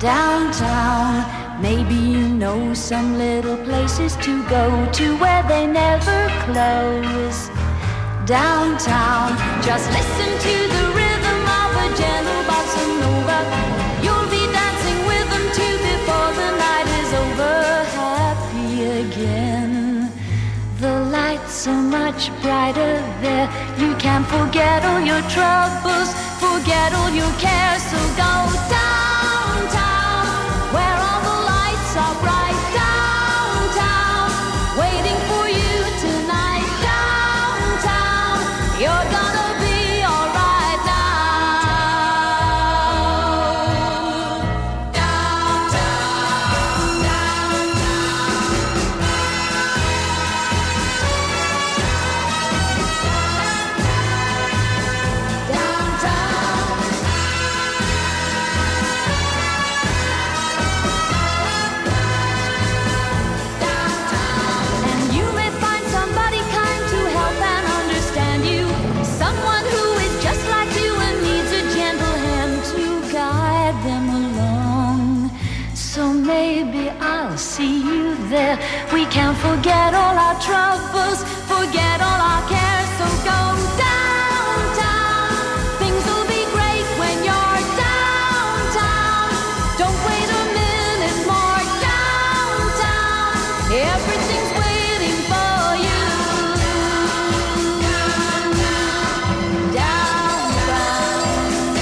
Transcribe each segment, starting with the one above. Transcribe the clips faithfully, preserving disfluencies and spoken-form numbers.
Downtown, maybe you know some little places to go to where they never close. Downtown, just listen to the rhythm of a gentle bossa nova. You'll be dancing with them too before the night is over. Happy again. The lights are much brighter there. You can forget all your troubles, forget all your cares. So go downtown, where all the lights are bright. Downtown, waiting for you tonight. Downtown, you're gonna be alright now. Downtown, see you there. We can forget all our troubles, forget all our cares. So go downtown, things will be great when you're downtown. Don't wait a minute more. Downtown, everything's waiting for you. Downtown,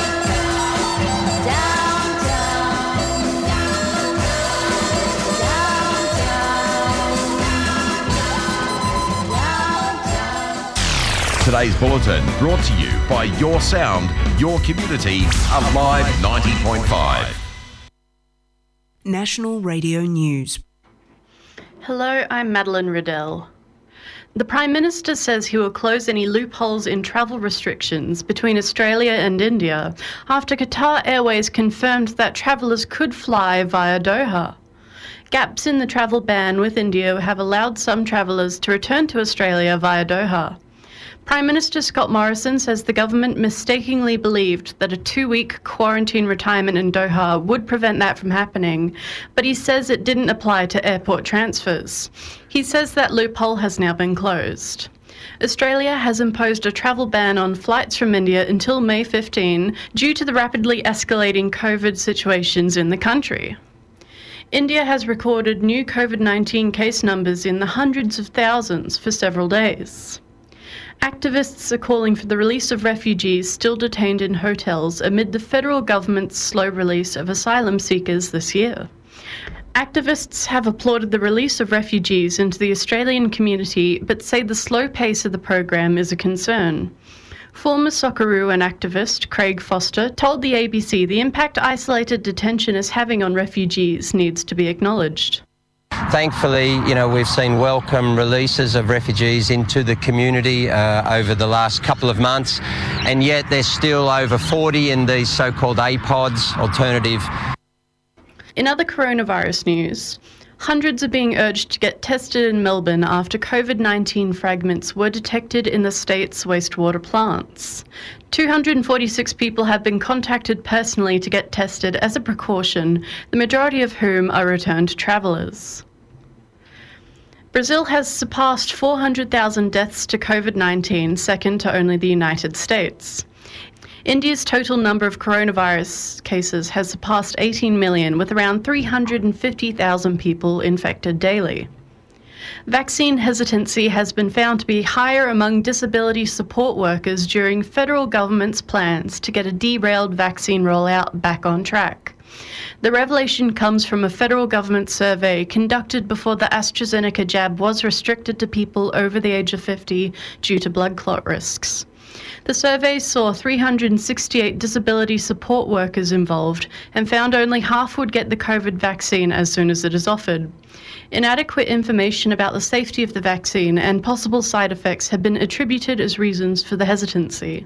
Today's bulletin brought to you by Your Sound, Your Community, Alive ninety point five. National Radio News. Hello, I'm Madeline Riddell. The Prime Minister says he will close any loopholes in travel restrictions between Australia and India after Qatar Airways confirmed that travellers could fly via Doha. Gaps in the travel ban with India have allowed some travellers to return to Australia via Doha. Prime Minister Scott Morrison says the government mistakenly believed that a two-week quarantine retirement in Doha would prevent that from happening, but he says it didn't apply to airport transfers. He says that loophole has now been closed. Australia has imposed a travel ban on flights from India until May fifteenth due to the rapidly escalating COVID situations in the country. India has recorded new COVID nineteen case numbers in the hundreds of thousands for several days. Activists are calling for the release of refugees still detained in hotels amid the federal government's slow release of asylum seekers this year. Activists have applauded the release of refugees into the Australian community, but say the slow pace of the program is a concern. Former Socceroos activist Craig Foster told the A B C the impact isolated detention is having on refugees needs to be acknowledged. Thankfully, you know, we've seen welcome releases of refugees into the community uh, over the last couple of months, and yet there's still over forty in these so-called A PODs, alternative. In other coronavirus news, hundreds are being urged to get tested in Melbourne after COVID nineteen fragments were detected in the state's wastewater plants. two hundred forty-six people have been contacted personally to get tested as a precaution, the majority of whom are returned travellers. Brazil has surpassed four hundred thousand deaths to COVID nineteen, second to only the United States. India's total number of coronavirus cases has surpassed eighteen million, with around three hundred fifty thousand people infected daily. Vaccine hesitancy has been found to be higher among disability support workers during federal government's plans to get a derailed vaccine rollout back on track. The revelation comes from a federal government survey conducted before the AstraZeneca jab was restricted to people over the age of fifty due to blood clot risks. The survey saw three hundred sixty-eight disability support workers involved and found only half would get the COVID vaccine as soon as it is offered. Inadequate information about the safety of the vaccine and possible side effects have been attributed as reasons for the hesitancy.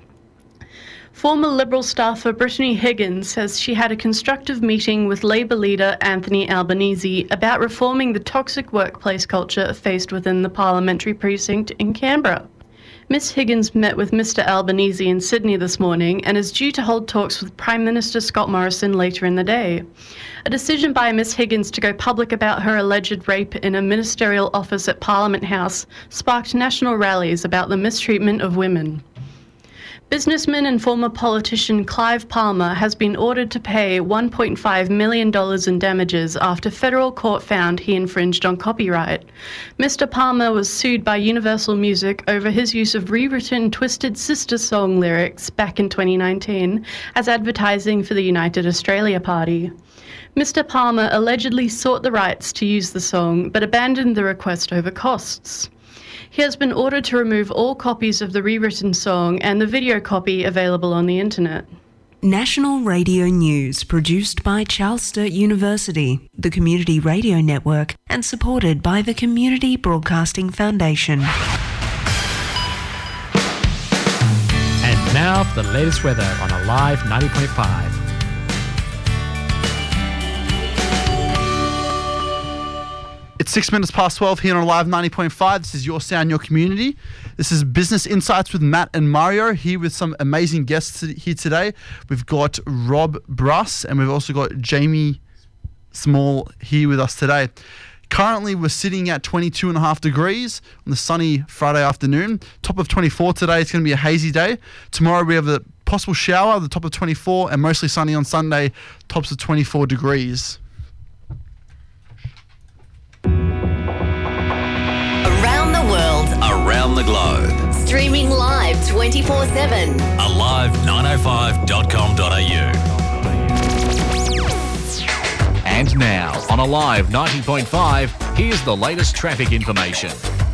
Former Liberal staffer Brittany Higgins says she had a constructive meeting with Labor leader Anthony Albanese about reforming the toxic workplace culture faced within the parliamentary precinct in Canberra. Miss Higgins met with Mister Albanese in Sydney this morning and is due to hold talks with Prime Minister Scott Morrison later in the day. A decision by Miss Higgins to go public about her alleged rape in a ministerial office at Parliament House sparked national rallies about the mistreatment of women. Businessman and former politician Clive Palmer has been ordered to pay one point five million dollars in damages after federal court found he infringed on copyright. Mister Palmer was sued by Universal Music over his use of rewritten Twisted Sister song lyrics back in twenty nineteen as advertising for the United Australia Party. Mister Palmer allegedly sought the rights to use the song but abandoned the request over costs. He has been ordered to remove all copies of the rewritten song and the video copy available on the internet. National Radio News, produced by Charles Sturt University, the Community Radio Network, and supported by the Community Broadcasting Foundation. And now for the latest weather on Alive ninety point five. It's six minutes past twelve here on Alive ninety point five. This is Your Sound, Your Community. This is Business Insights with Matt and Mario, here with some amazing guests here today. We've got Rob Bruss and we've also got Jamie Small here with us today. Currently, we're sitting at twenty-two and a half degrees on the sunny Friday afternoon. Top of twenty-four today. It's going to be a hazy day. Tomorrow, we have a possible shower, the top of twenty-four, and mostly sunny on Sunday, tops of twenty-four degrees. Around the world, around the globe, streaming live twenty-four seven. alive nine oh five dot com dot a u. And now, on Alive ninety point five, here's the latest traffic information.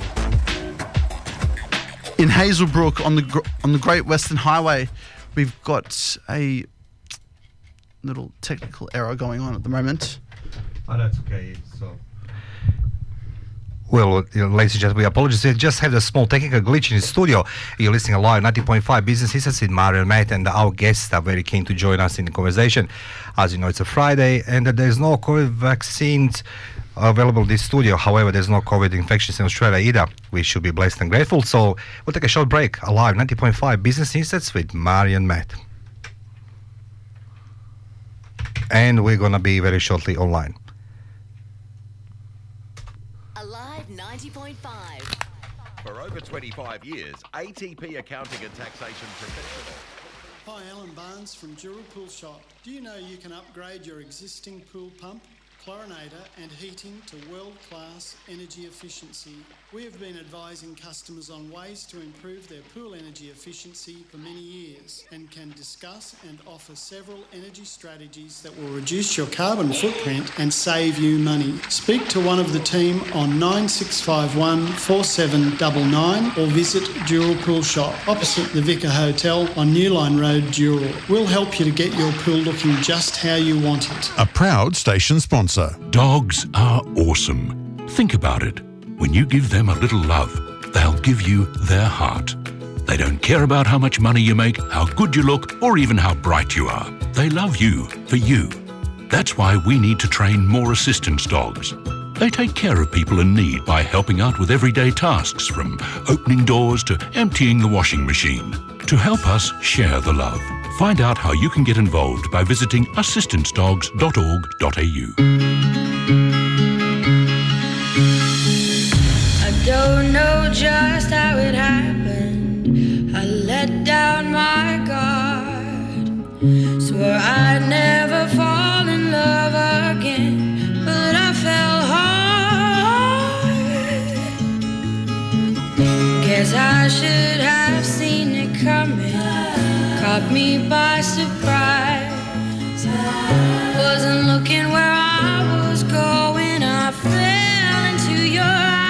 In Hazelbrook, on the on the Great Western Highway, we've got a little technical error going on at the moment. Oh, that's okay. So, well, you know, ladies and gentlemen, we apologize. We just had a small technical glitch in the studio. You're listening Alive ninety point five Business Insights with Mario and Matt, and our guests are very keen to join us in the conversation. As you know, it's a Friday, and there's no COVID vaccines available in this studio. However, there's no COVID infections in Australia either. We should be blessed and grateful. So we'll take a short break. Alive ninety point five Business Insights with Mario and Matt. And we're going to be very shortly online. Alive ninety point five. For over twenty-five years, A T P Accounting and Taxation Professional. Hi, Alan Barnes from Jura Pool Shop. Do you know you can upgrade your existing pool pump, chlorinator and heating to world-class energy efficiency? We have been advising customers on ways to improve their pool energy efficiency for many years and can discuss and offer several energy strategies that will reduce your carbon footprint and save you money. Speak to one of the team on nine six five one, four seven nine nine or visit Dural Pool Shop opposite the Vicar Hotel on New Line Road, Dural. We'll help you to get your pool looking just how you want it. A proud station sponsor. Dogs are awesome. Think about it. When you give them a little love, they'll give you their heart. They don't care about how much money you make, how good you look, or even how bright you are. They love you for you. That's why we need to train more assistance dogs. They take care of people in need by helping out with everyday tasks, from opening doors to emptying the washing machine. To help us share the love, find out how you can get involved by visiting assistance dogs dot org dot a u. Don't know just how it happened. I let down my guard. Swore I'd never fall in love again, but I fell hard. Guess I should have seen it coming. Caught me by surprise. Wasn't looking where I was going. I fell into your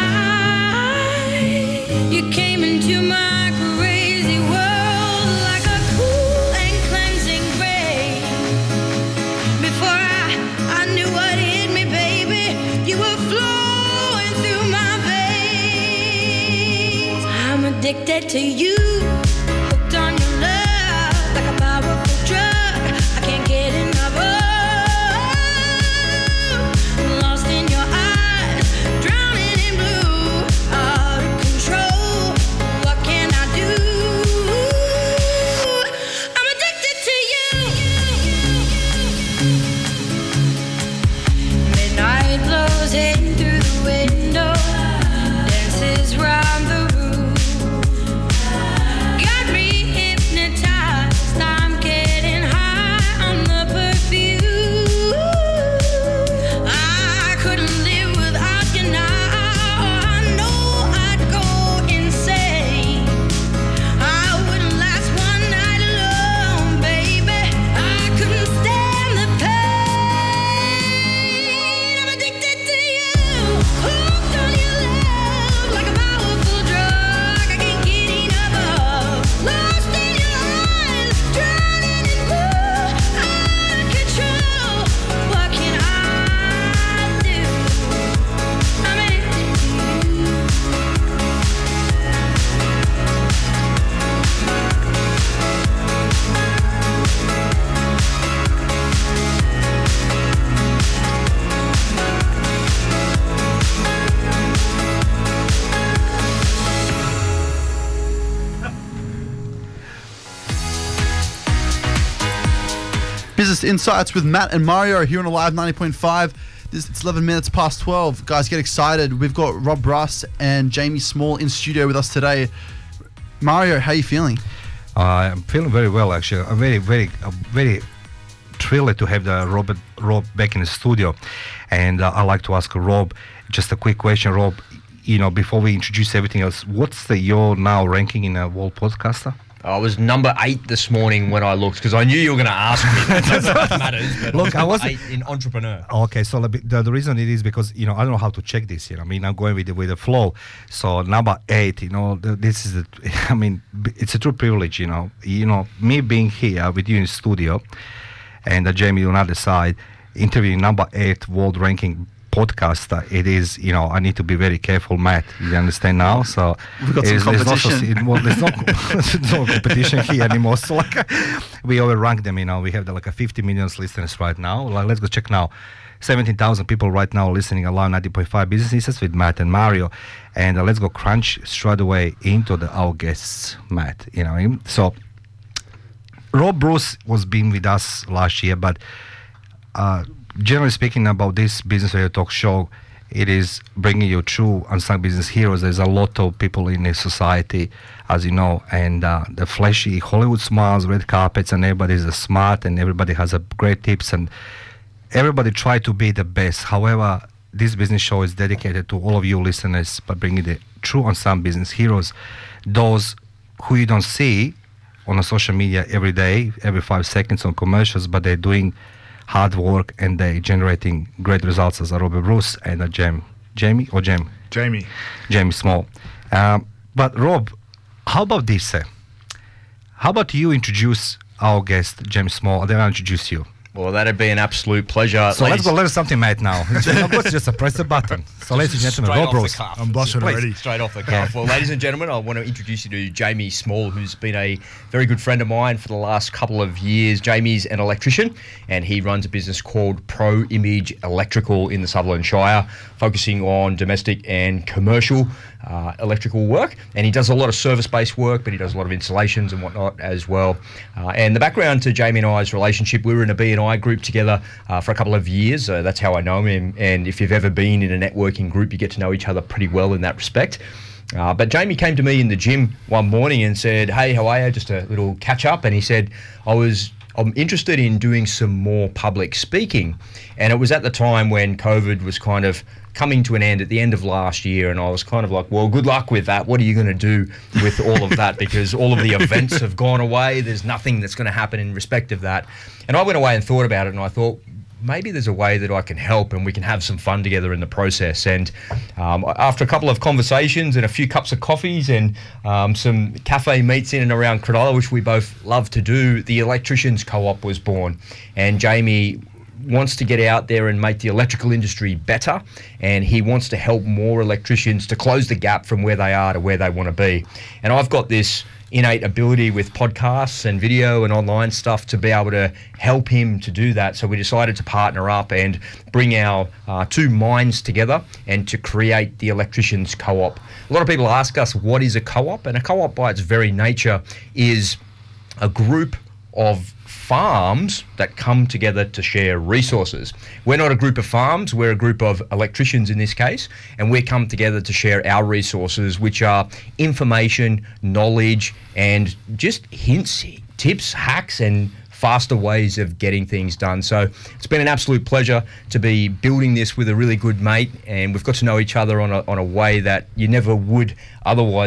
eyes. You came into my crazy world like a cool and cleansing rain. Before I, I knew what hit me, baby, you were flowing through my veins. I'm addicted to you, hooked on your love like a powerful drug. I can't get enough of. Lost in your eyes, drowning in blue, out of control. What can I do? Business Insights with Matt and Mario here on Alive ninety point five. This, it's eleven minutes past twelve. Guys, get excited. We've got Rob Russ and Jamie Small in studio with us today. Mario, how are you feeling? Uh, I'm feeling very well, actually. I'm very, very, uh, very thrilled to have the Robert Rob back in the studio. And uh, I'd like to ask Rob just a quick question. Rob, you know, before we introduce everything else, what's the your now ranking in a World Podcaster? I was number eight this morning when I looked because I knew you were going to ask me. That's what matters. But Look, I I was was eight in entrepreneur. Okay, so the, the, the reason it is because, you know, I don't know how to check this, you know, I mean, I'm going with the, with the flow. So number eight, you know, the, this is, the, I mean, b- it's a true privilege, you know, you know, me being here with you in the studio and uh, Jamie on the other side, interviewing number eight world ranking podcaster. It is, you know, I need to be very careful, Matt. You understand now? So we've got some competition. There's, well, there's no, no competition here anymore. So like, we overrank them. You know, we have the, like a fifty million listeners right now. Like, let's go check now. seventeen thousand people right now listening Alive ninety point five Business Insights with Matt and Mario. And uh, let's go crunch straight away into the our guests, Matt. You know, so Rob Bruce was been with us last year, but. Uh, Generally speaking, about this Business Radio Talk show, it is bringing you true unsung business heroes. There's a lot of people in the society, as you know, and uh, the flashy Hollywood smiles, red carpets, and everybody is smart, and everybody has a great tips, and everybody try to be the best. However, this business show is dedicated to all of you listeners by bringing the true unsung business heroes, those who you don't see on a social media every day, every five seconds on commercials, but they're doing hard work and they generating great results as a Robert Bruce and a Jam, Jamie or Jam? Jamie. Jamie Small. Um, but Rob, how about this? Uh, how about you introduce our guest, James Small, and then I'll introduce you. Well, that'd be an absolute pleasure. So ladies. let's go learn something, mate, now. Let's just uh, press the button. So, ladies and gentlemen, Rob Bruce. I'm blushing already. Straight off the cuff. Well, ladies and gentlemen, I want to introduce you to Jamie Small, who's been a very good friend of mine for the last couple of years. Jamie's an electrician, and he runs a business called Pro Image Electrical in the Sutherland Shire, focusing on domestic and commercial uh, electrical work. And he does a lot of service-based work, but he does a lot of installations and whatnot as well. Uh, and the background to Jamie and I's relationship, we were in a B and I group together uh, for a couple of years. Uh, that's how I know him. And if you've ever been in a networking group, you get to know each other pretty well in that respect. Uh, but Jamie came to me in the gym one morning and said, "Hey, how are you? Just a little catch up." And he said, I was I'm interested in doing some more public speaking. And it was at the time when COVID was kind of coming to an end at the end of last year, and I was kind of like, well, good luck with that. What are you going to do with all of that? Because all of the events have gone away. There's nothing that's going to happen in respect of that. And I went away and thought about it, and I thought, maybe there's a way that I can help and we can have some fun together in the process. And um, after a couple of conversations and a few cups of coffees and um, some cafe meets in and around Cronulla, which we both love to do, the Electricians Co-op was born. And Jamie wants to get out there and make the electrical industry better, and he wants to help more electricians to close the gap from where they are to where they want to be. And I've got this innate ability with podcasts and video and online stuff to be able to help him to do that. So we decided to partner up and bring our uh, two minds together and to create the Electricians Co-op. A lot of people ask us, what is a co-op? And a co-op by its very nature is a group of farms that come together to share resources. We're not a group of farms, we're a group of electricians in this case, and we come together to share our resources, which are information, knowledge, and just hints, tips, hacks, and faster ways of getting things done. So it's been an absolute pleasure to be building this with a really good mate, and we've got to know each other on a, on a way that you never would otherwise